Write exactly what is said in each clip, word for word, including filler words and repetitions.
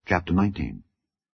Chapter nineteen.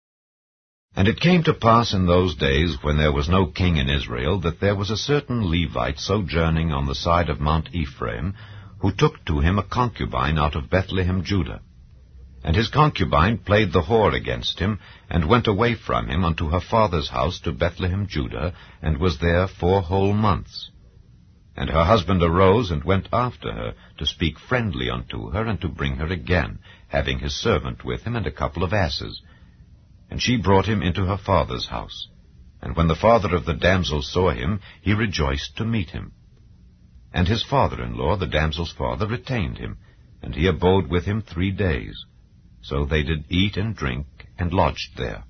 And it came to pass in those days, when there was no king in Israel, that there was a certain Levite sojourning on the side of Mount Ephraim, who took to him a concubine out of Bethlehem, Judah. And his concubine played the whore against him, and went away from him unto her father's house to Bethlehem, Judah, and was there four whole months. And her husband arose and went after her, to speak friendly unto her, and to bring her again, having his servant with him, and a couple of asses. And she brought him into her father's house. And when the father of the damsel saw him, he rejoiced to meet him. And his father-in-law, the damsel's father, retained him, and he abode with him three days. So they did eat and drink, and lodged there.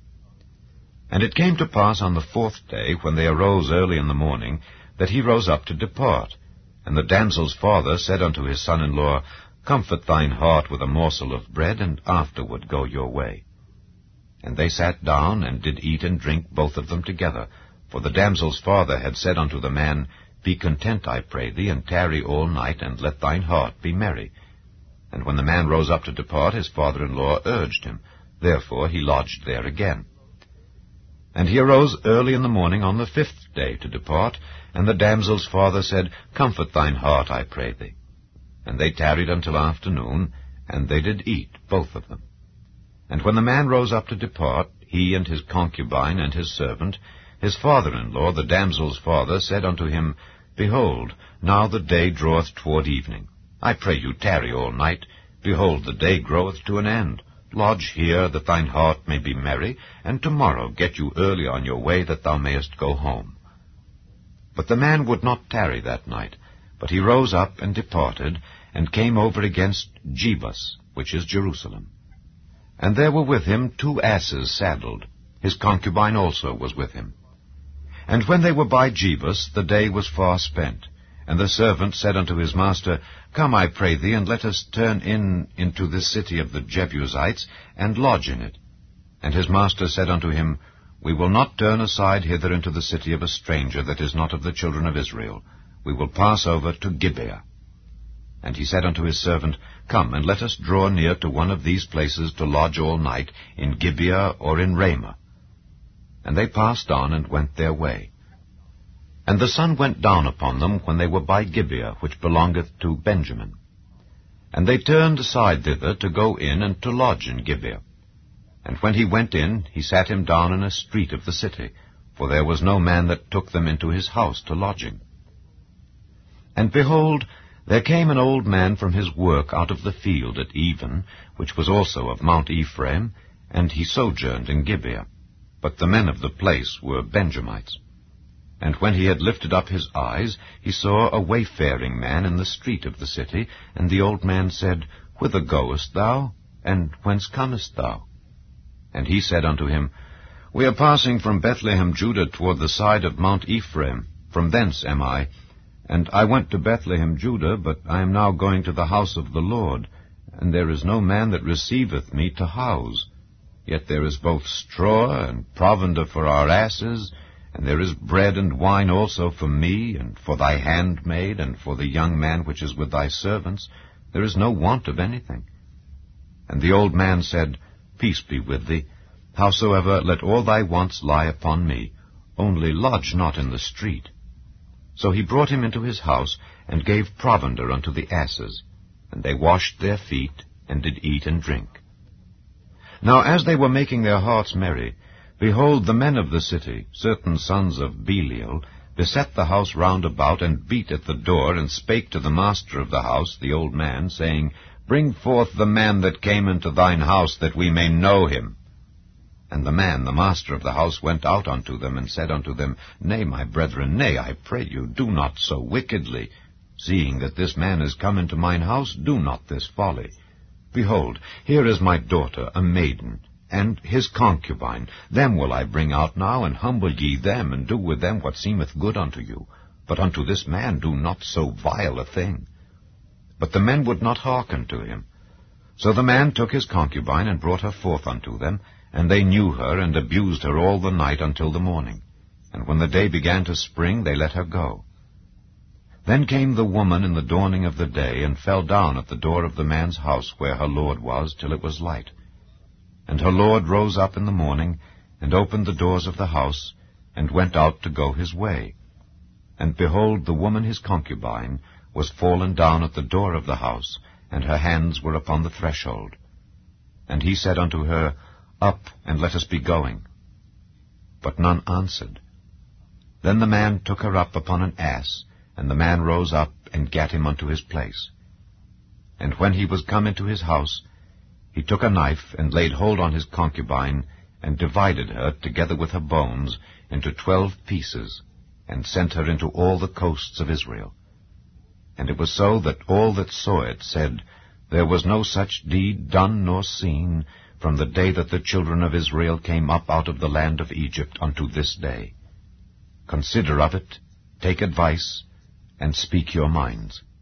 And it came to pass on the fourth day, when they arose early in the morning, that he rose up to depart. And the damsel's father said unto his son-in-law, Comfort thine heart with a morsel of bread, and afterward go your way. And they sat down, and did eat and drink, both of them together. For the damsel's father had said unto the man, Be content, I pray thee, and tarry all night, and let thine heart be merry. And when the man rose up to depart, his father-in-law urged him. Therefore he lodged there again. And he arose early in the morning on the fifth day to depart, and the damsel's father said, Comfort thine heart, I pray thee. And they tarried until afternoon, and they did eat, both of them. And when the man rose up to depart, he and his concubine and his servant, his father-in-law, the damsel's father, said unto him, Behold, now the day draweth toward evening. I pray you tarry all night. Behold, the day groweth to an end. Lodge here, that thine heart may be merry, and tomorrow get you early on your way, that thou mayest go home. But the man would not tarry that night, but he rose up and departed, and came over against Jebus, which is Jerusalem. And there were with him two asses saddled. His concubine also was with him. And when they were by Jebus, the day was far spent. And the servant said unto his master, Come, I pray thee, and let us turn in into this city of the Jebusites, and lodge in it. And his master said unto him, We will not turn aside hither into the city of a stranger that is not of the children of Israel. We will pass over to Gibeah. And he said unto his servant, Come, and let us draw near to one of these places to lodge all night, in Gibeah or in Ramah. And they passed on, and went their way. And the sun went down upon them when they were by Gibeah, which belongeth to Benjamin. And they turned aside thither to go in and to lodge in Gibeah. And when he went in, he sat him down in a street of the city, for there was no man that took them into his house to lodging. And behold, there came an old man from his work out of the field at even, which was also of Mount Ephraim, and he sojourned in Gibeah. But the men of the place were Benjamites. And when he had lifted up his eyes, he saw a wayfaring man in the street of the city, and the old man said, Whither goest thou, and whence comest thou? And he said unto him, We are passing from Bethlehem, Judah, toward the side of Mount Ephraim. From thence am I. And I went to Bethlehem, Judah, but I am now going to the house of the Lord, and there is no man that receiveth me to house. Yet there is both straw and provender for our asses, and there is bread and wine also for me, and for thy handmaid, and for the young man which is with thy servants. There is no want of anything. And the old man said, Peace be with thee. Howsoever, let all thy wants lie upon me. Only lodge not in the street. So he brought him into his house, and gave provender unto the asses. And they washed their feet, and did eat and drink. Now as they were making their hearts merry, behold, the men of the city, certain sons of Belial, beset the house round about, and beat at the door, and spake to the master of the house, the old man, saying, Bring forth the man that came into thine house, that we may know him. And the man, the master of the house, went out unto them, and said unto them, Nay, my brethren, nay, I pray you, do not so wickedly. Seeing that this man is come into mine house, do not this folly. Behold, here is my daughter, a maiden, and his concubine. Them will I bring out now, and humble ye them, and do with them what seemeth good unto you. But unto this man do not so vile a thing. But the men would not hearken to him. So the man took his concubine, and brought her forth unto them, and they knew her, and abused her all the night until the morning. And when the day began to spring, they let her go. Then came the woman in the dawning of the day, and fell down at the door of the man's house where her lord was, till it was light. And her lord rose up in the morning, and opened the doors of the house, and went out to go his way. And behold, the woman his concubine was fallen down at the door of the house, and her hands were upon the threshold. And he said unto her, Up, and let us be going. But none answered. Then the man took her up upon an ass, and the man rose up, and gat him unto his place. And when he was come into his house, he took a knife, and laid hold on his concubine, and divided her, together with her bones, into twelve pieces, and sent her into all the coasts of Israel. And it was so that all that saw it said, There was no such deed done nor seen, from the day that the children of Israel came up out of the land of Egypt unto this day. Consider of it, take advice, and speak your minds.